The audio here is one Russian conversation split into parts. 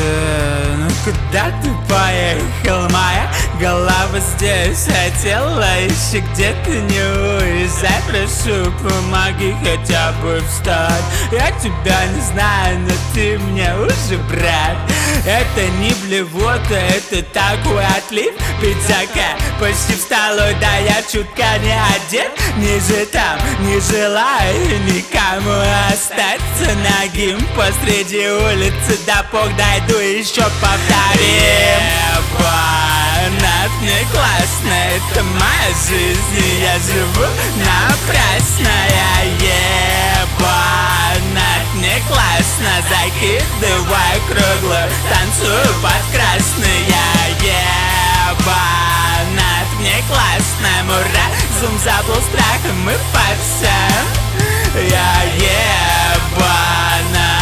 Ну куда ты поехал, моя голова здесь, а тело еще где-то не уезжай. Прошу, помоги хотя бы встать. Я тебя не знаю, но ты мне уже брат. Это не блевота, это такой отлив пиджака. Почти в столой, да я чутка не одет. Ниже там, не желаю никому остаться нагим посреди улицы. До пок дойду, еще повторим. Над мне классно, это моя жизнь, и я живу напрасно. Над мне классно, закидывай круглую, танцую под красный. Над мне классно, мой разум заплыл страхом, мы парься. Я ебанат.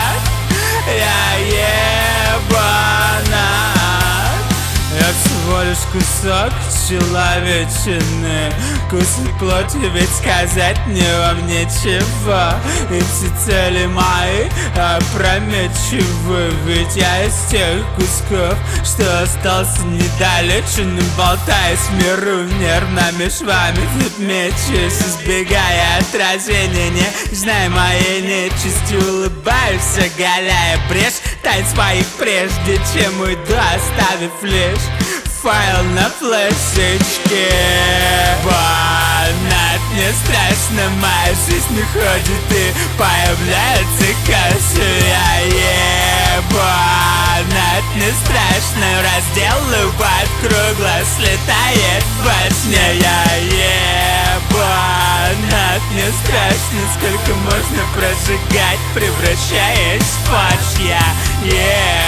Я всего лишь кусок человечины, кусок плоти, ведь сказать мне вам нечего. И все цели мои опрометчивы, ведь я из тех кусков, что остался недолеченным, болтаясь в миру нервными швами. Тут мечусь, избегая отражения, не зная моей нечисти, улыбаюсь, оголяя брешь тайн своих, прежде чем уйду, оставив лишь файл на флешечке. Над мне страшно, моя жизнь уходит и появляется кашля. Над мне страшно, разделывает кругло, слетает башня. Над мне страшно, сколько можно прожигать, превращаясь в фарш.